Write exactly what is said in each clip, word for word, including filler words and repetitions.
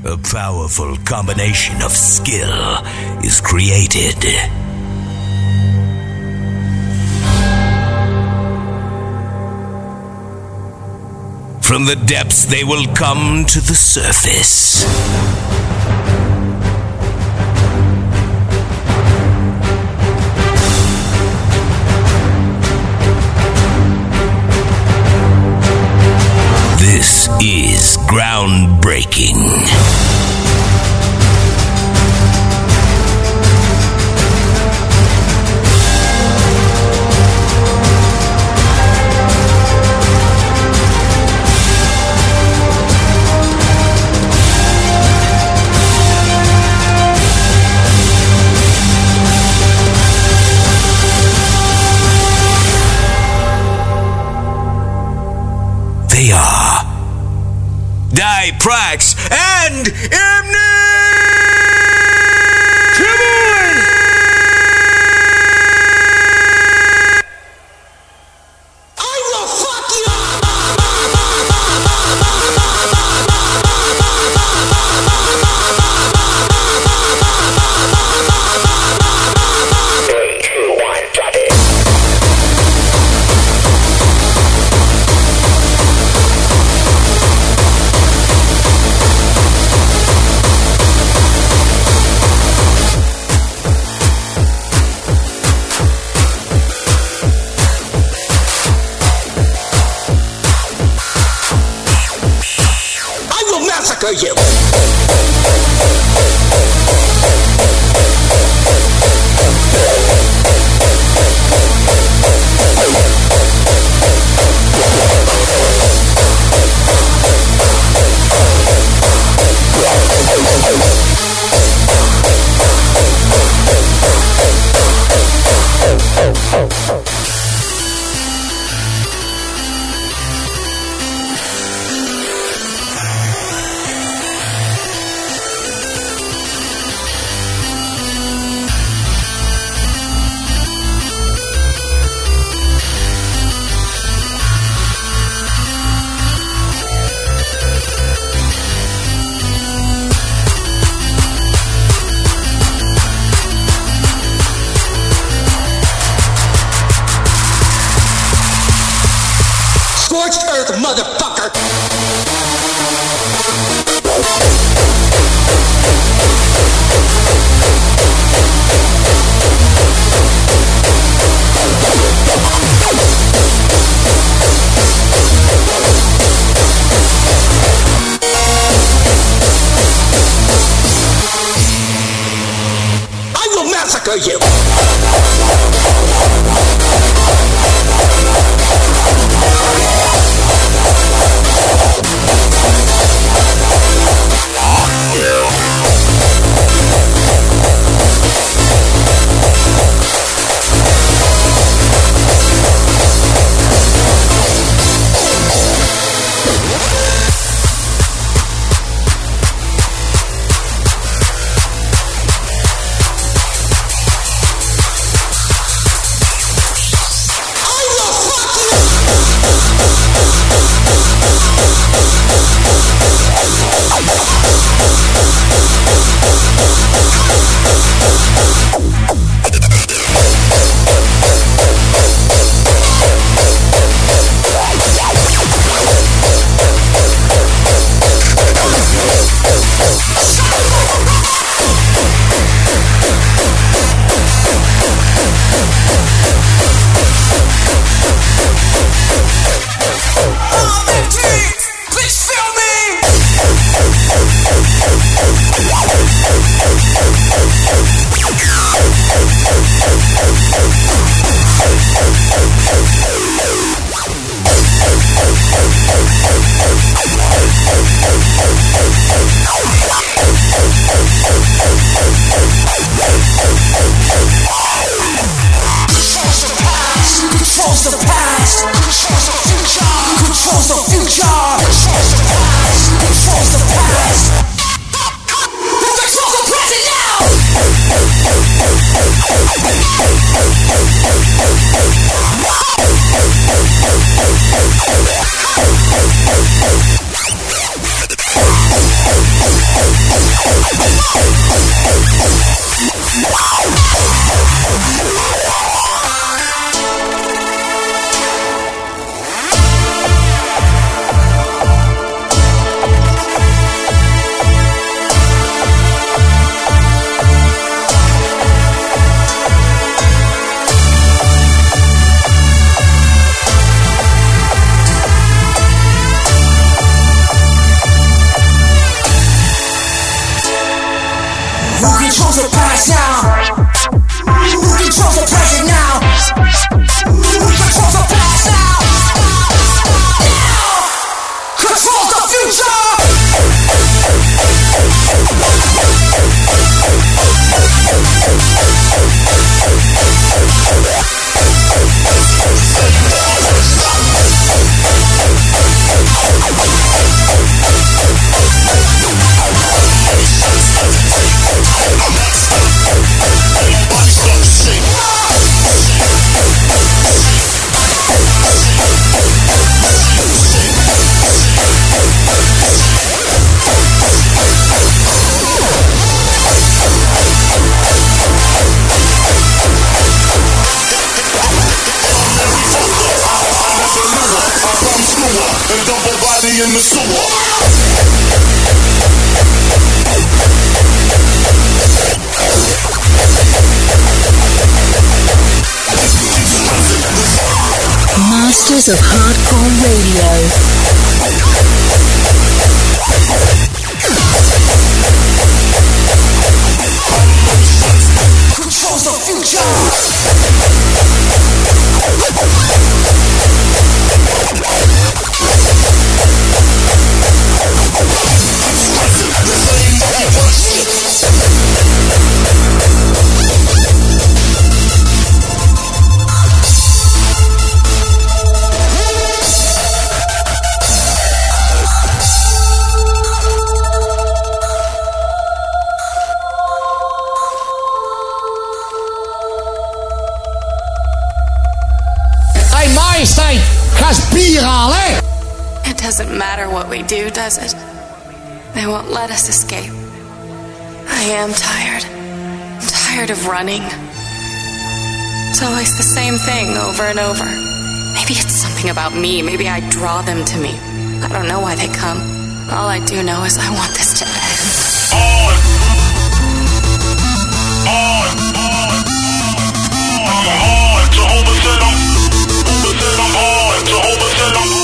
A powerful combination of skill is created. From the depths they will come to the surface. This is groundbreaking. They are Diprax and Imni! Come on! I will fuck you three, two, one, drop it. Massacre you! Scorched earth, motherfucker! I will massacre you! controls the past now? Who controls the present now? Who controls the past now? Now! Controls the future! And dump a body in the sewer. Masters of Hardcore Radio. Controls the future. It doesn't matter what we do, does it? They won't let us escape. I am tired. I'm tired of running. It's always the same thing over and over. Maybe it's something about me. Maybe I draw them to me. I don't know why they come. All I do know is I want this to end. On! On! On! I'm on! Jehovah said I'm... Jehovah said I'm on! Jehovah said I'm...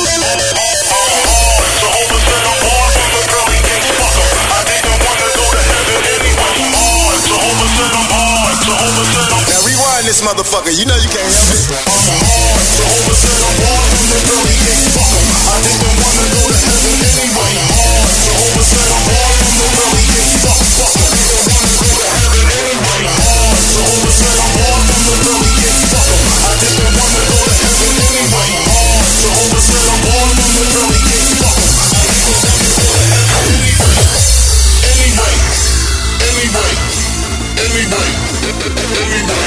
Now rewind this motherfucker, you know you can't help it. I'm on, Jehovah said I'm born from the belly gate. Fuck 'em, I didn't wanna go to heaven anyway. On, Jehovah said I'm born from the belly gate. Fuck, fuck 'em, didn't wanna go to heaven anyway. On, Jehovah said I'm born from the belly gate. Fuck 'em, I didn't wanna go to heaven anyway. On, Jehovah said I'm born from the belly gate. Fuck 'em, I didn't wanna go to heaven anyway. Anyway, anyway, anyway, anyway.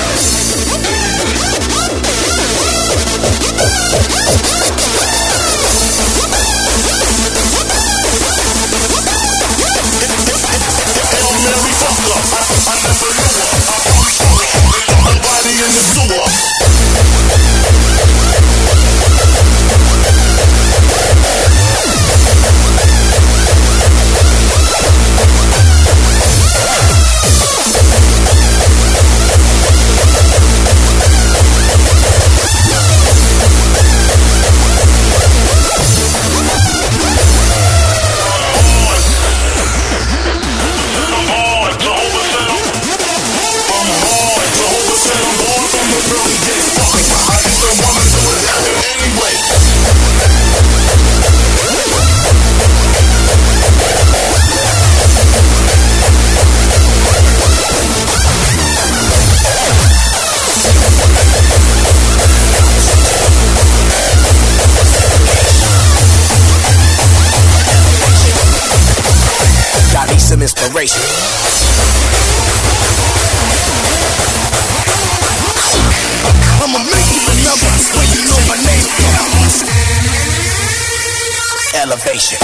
Inspiration. I'ma make you remember when you know my name. Elevation.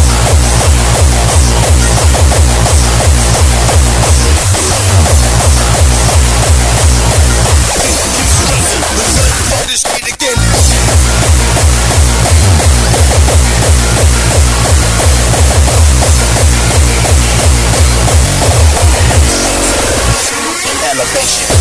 This beat again. Elevation.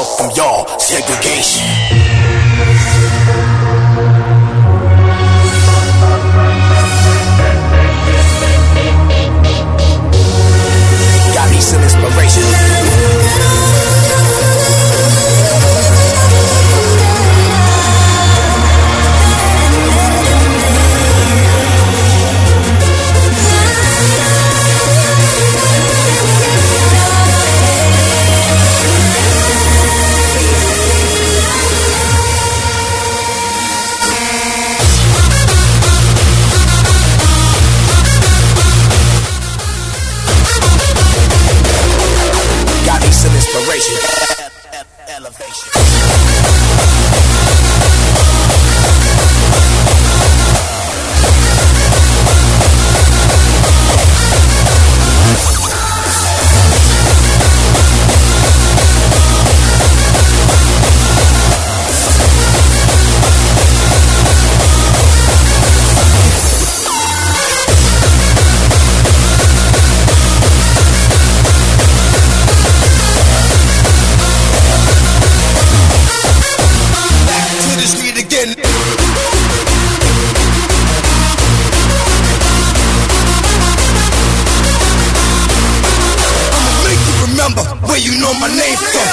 myself from y'all. Segregation. Got me some inspiration. Some inspiration. Elevation. Where you know my name from.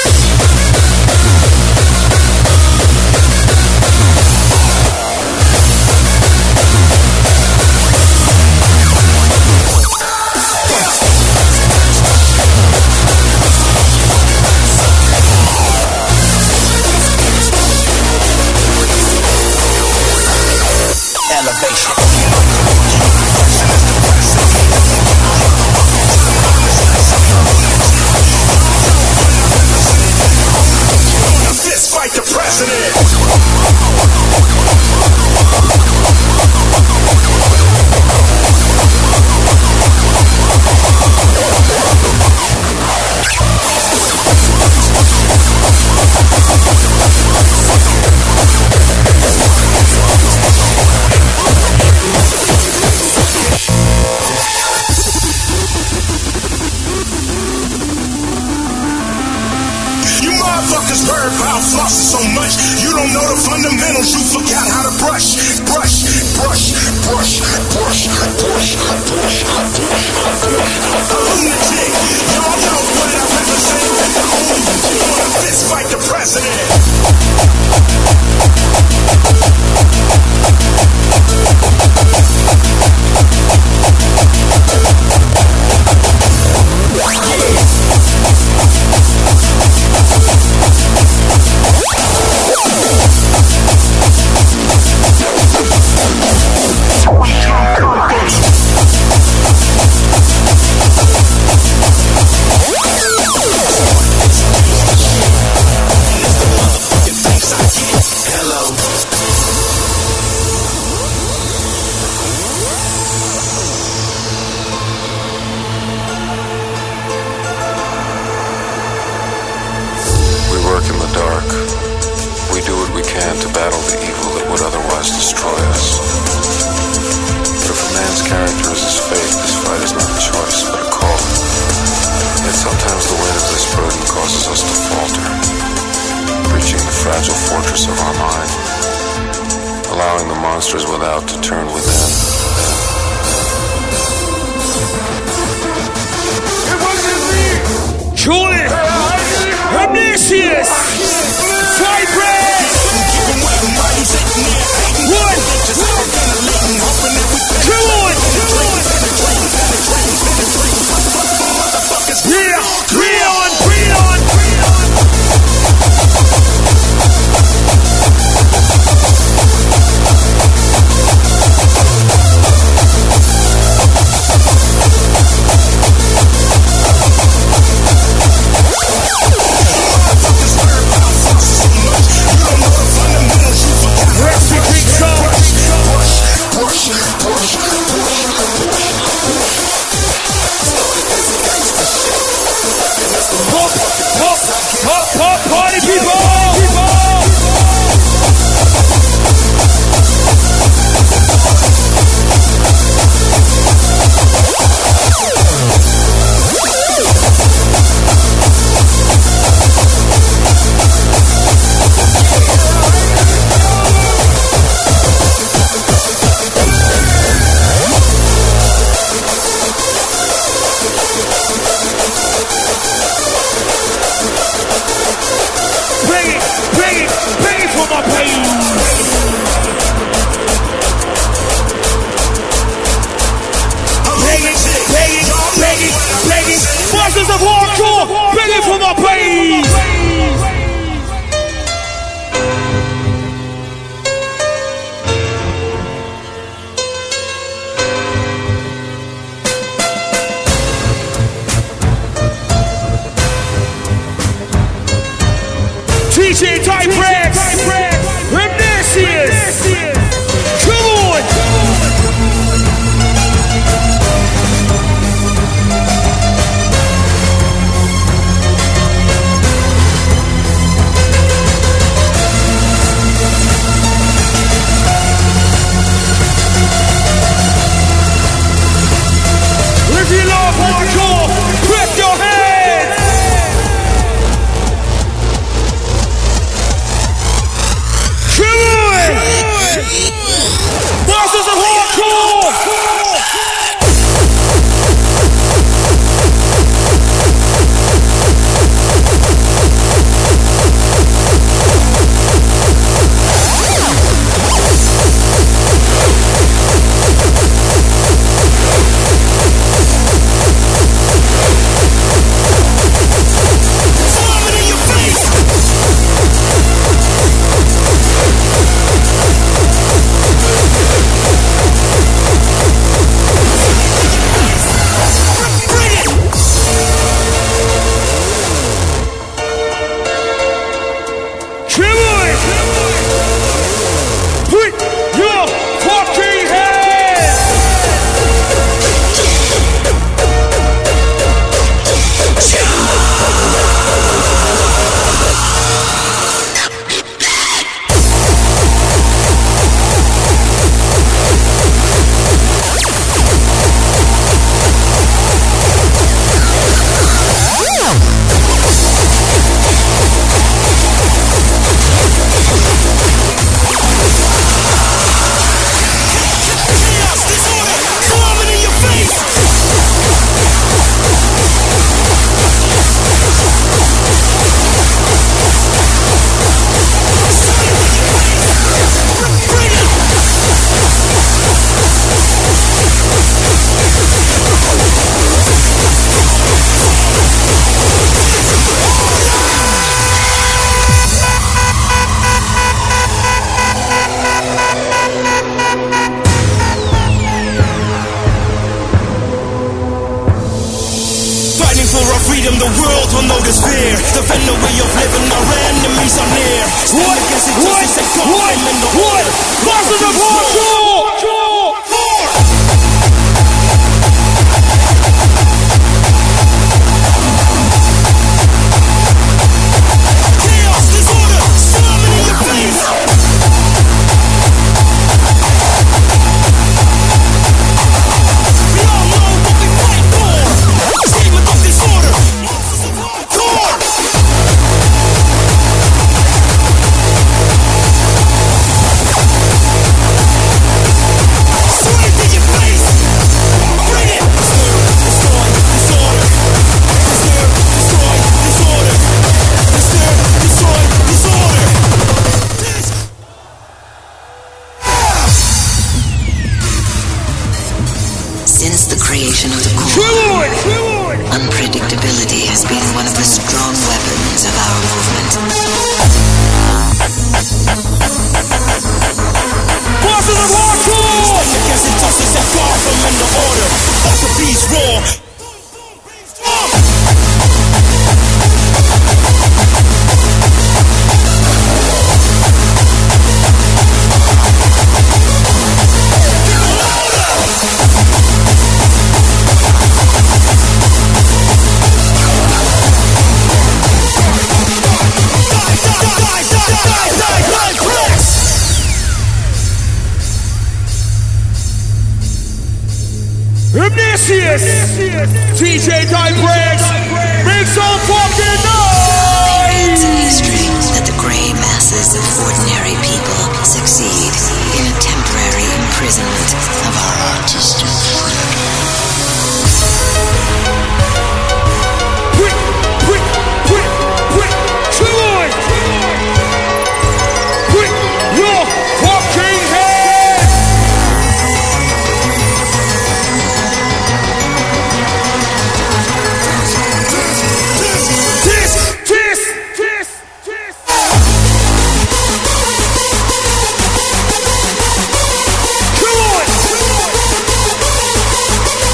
Elevation. Fight the president. Motherfuckers heard about flossing so much, you don't know the fundamentals, you forgot how to brush, brush, brush, brush, brush, brush, brush, brush. A lunatic, y'all know what I represent. You wanna fist fight the president. D J Type-Rex, Remnesius, come on! If you love hardcore, clap your hands! Come on! Masters of hardcore! D J Type-Rex, make some fucking noise! It's in history that the grey masses of ordinary people succeed in a temporary imprisonment of our artistic freedom. Quick, quick, quick, quick, come on! Quick, your fucking head! Come on!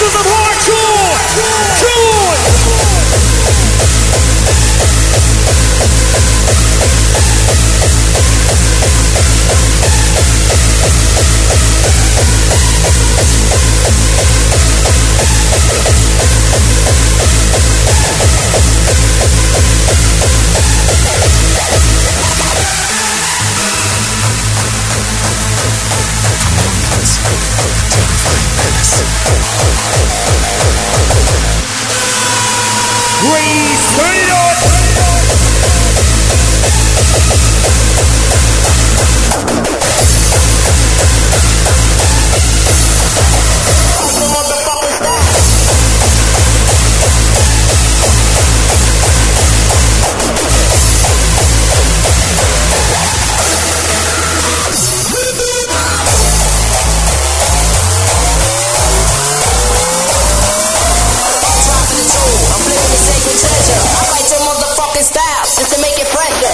masters of hardcore. Join. Raise, turn it on. Just to make it fresher.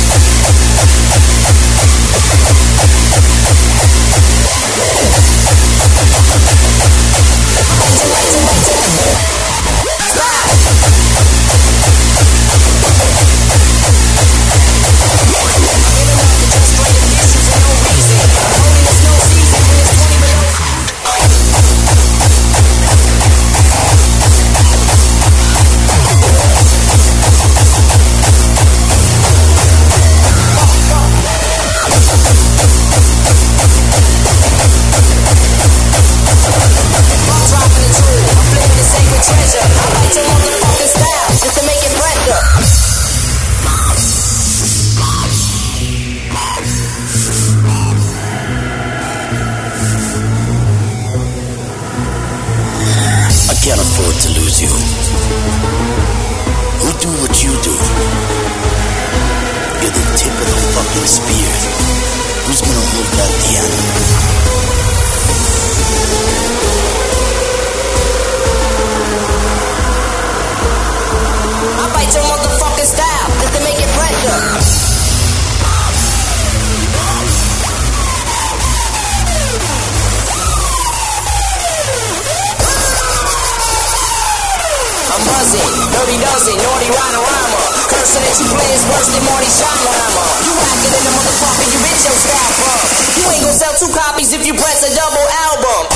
Can't afford to lose you. Who do what you do? You're the tip of the fucking spear. Who's gonna hold back the animal? I bite your motherfucking style just to make it fresher. I'm buzzing, dirty dozen, naughty rhyme-a-rhymer. Cursing that you play is worse than Marty Schottenheimer. You acting in the motherfucker, you bitch your style from. You ain't gonna sell two copies if you press a double album.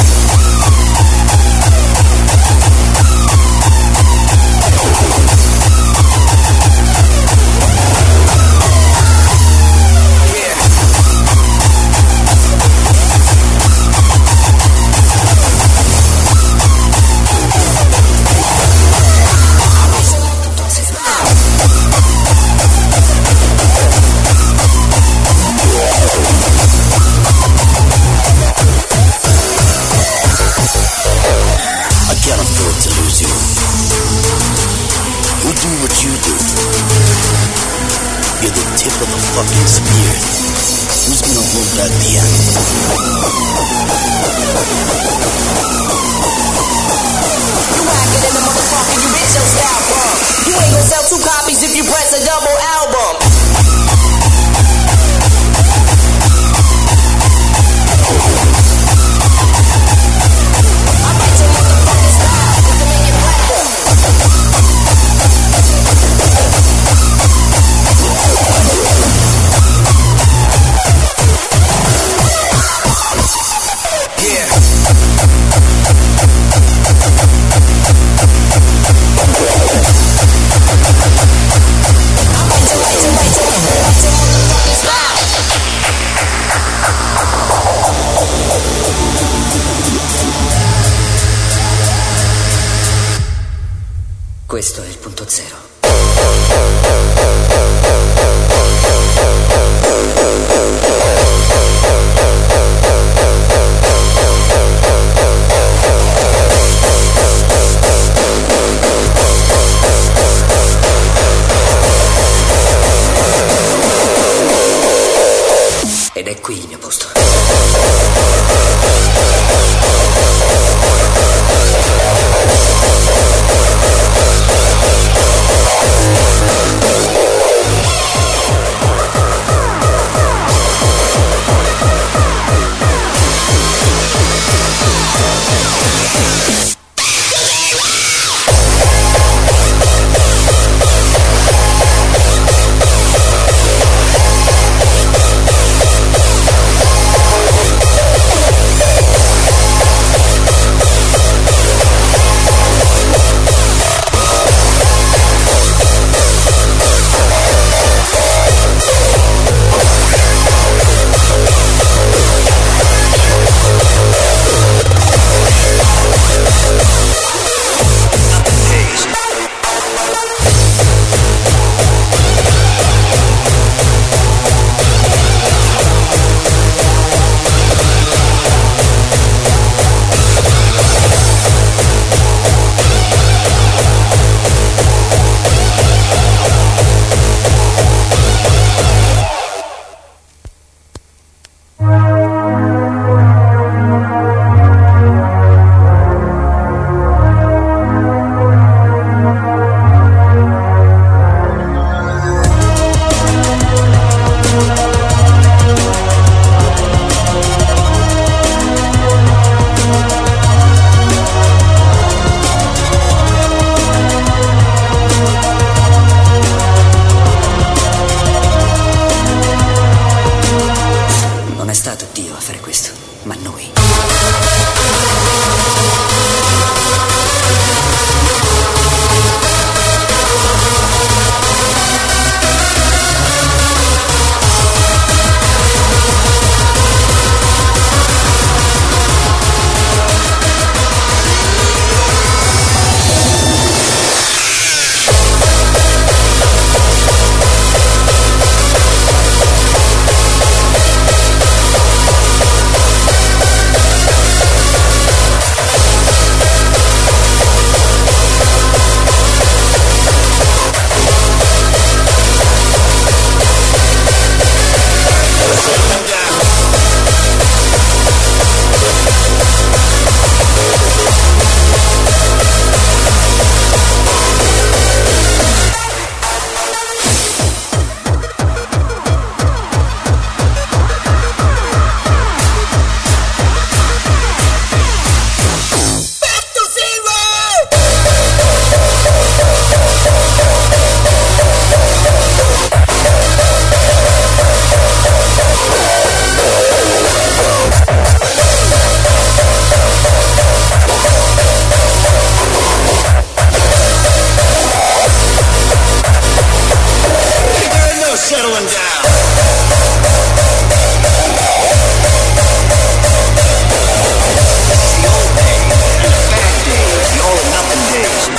Fucking spear. Who's gonna hold back the animal? You acting in the motherfucker, you bitch your style from. You ain't gonna sell two copies if you press a double album. I bite your motherfucking style just to make it fresher. Questo è il punto zero. Ed è qui il mio posto. settling down. The old days and the bad days, the all or nothing days.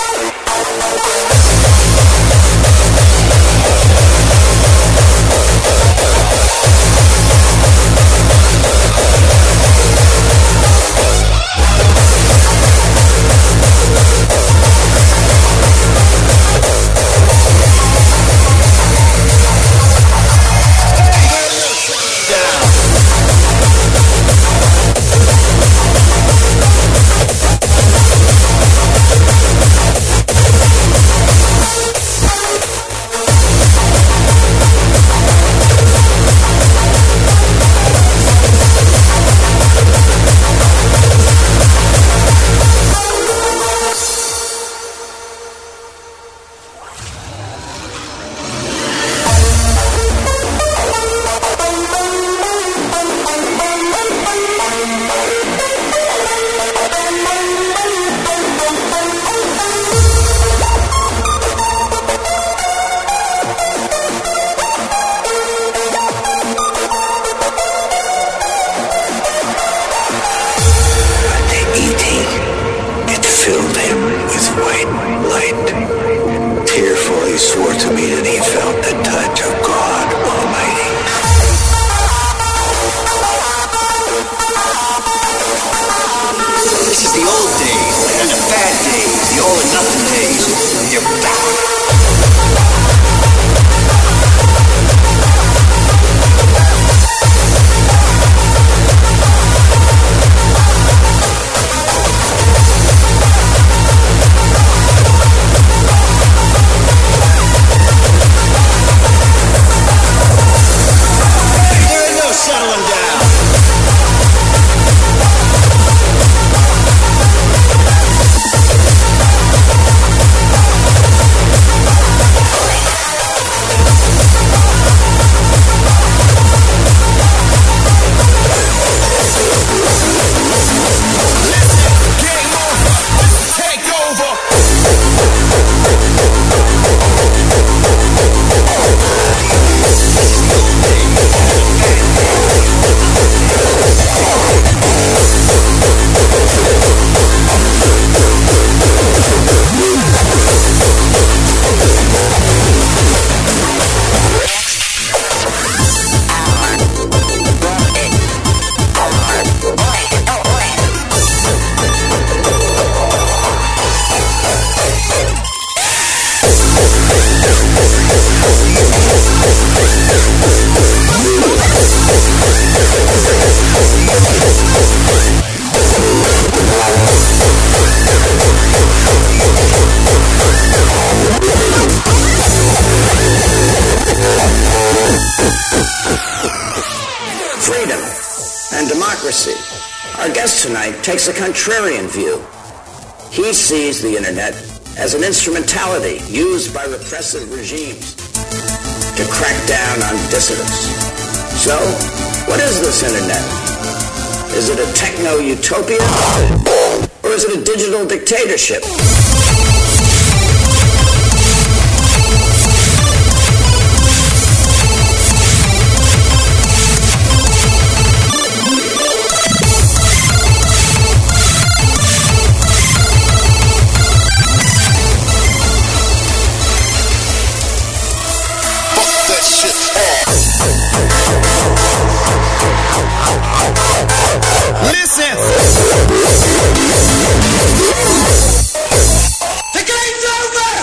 Takes a contrarian view. He sees the internet as an instrumentality used by repressive regimes to crack down on dissidents. So, what is this internet? Is it a techno-utopia? Or is it a digital dictatorship? Listen! The game's over!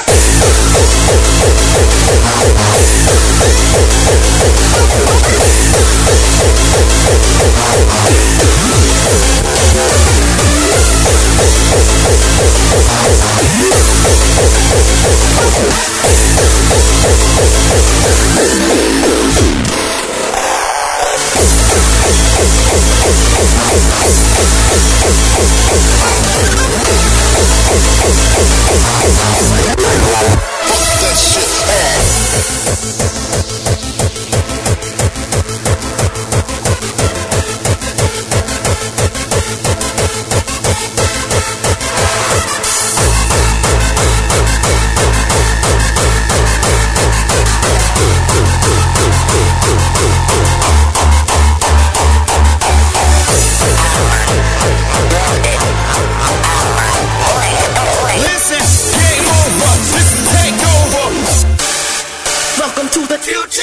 the future.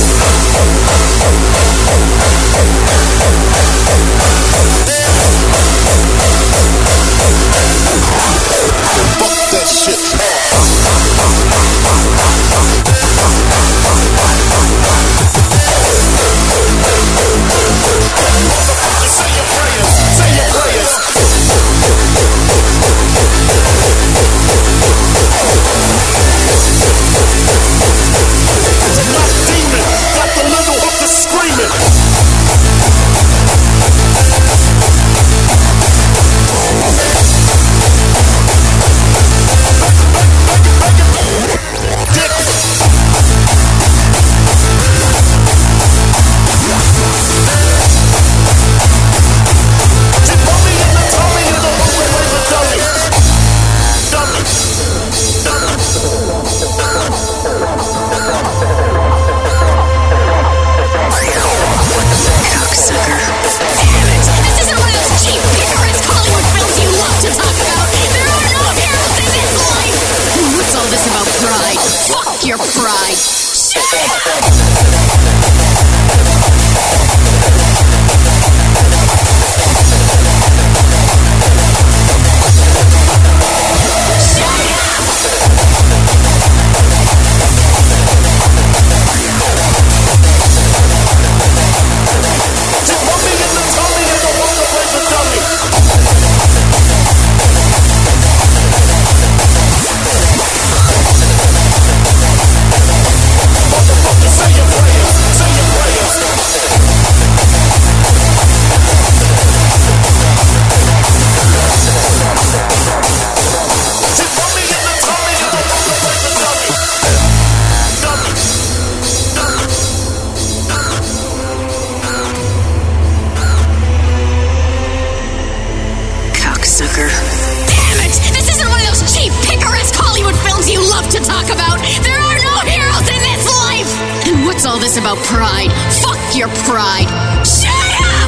Fuck that shit. Say your prayers, say your prayers. The black demon got the little hooker screaming. Your pride. About pride. Fuck your pride. Shut up!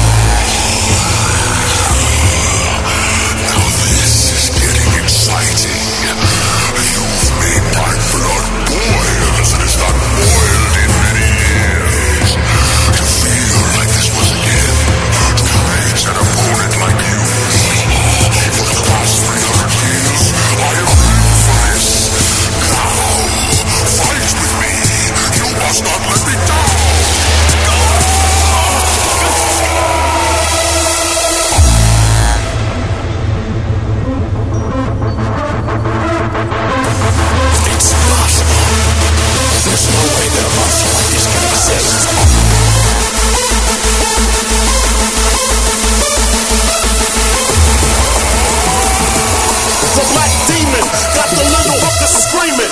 Now this is getting exciting. You've made my blood boil as it has not boiled in many years. To feel like this was again times an opponent like you. For the past three hundred years, I have lived for this. Now, fight with me. You must not let me down. It's impossible. There's no way that a monster like this can exist. The black demon got the little hooker screaming.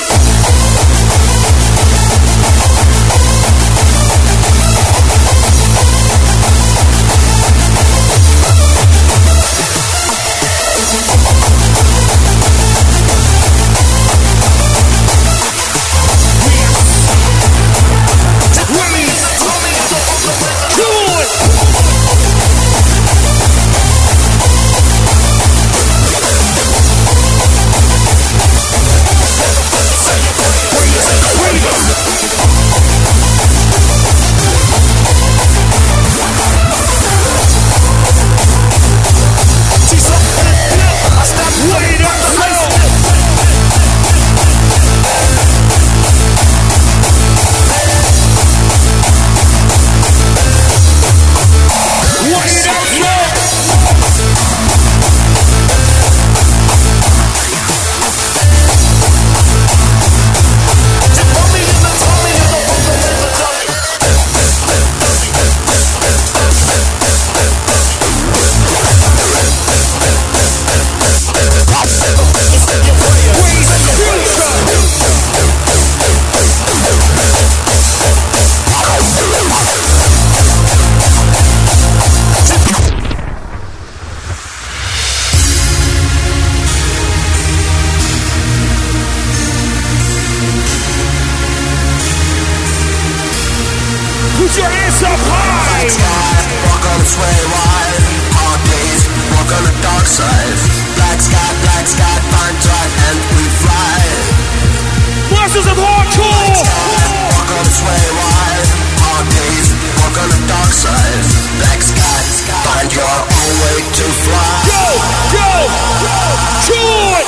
Put your hands up high! Sky, walk on the sway wide. Hard days, walk on the dark side. Black sky, black sky, find drive and we fly. What's masters of hardcore. Walk on the sway wide, hard days, walk on the dark side. Black sky, find your own way to fly. Go, go, Troy.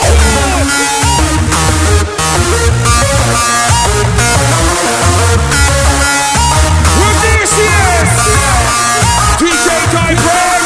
We're this here. D J Kyprex.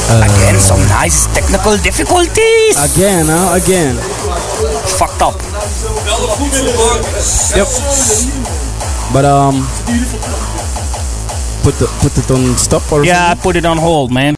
Again, some nice technical difficulties. Again, huh? Again. Fucked up. Yep. But um, put the put it on stop or yeah, I put it on hold, man.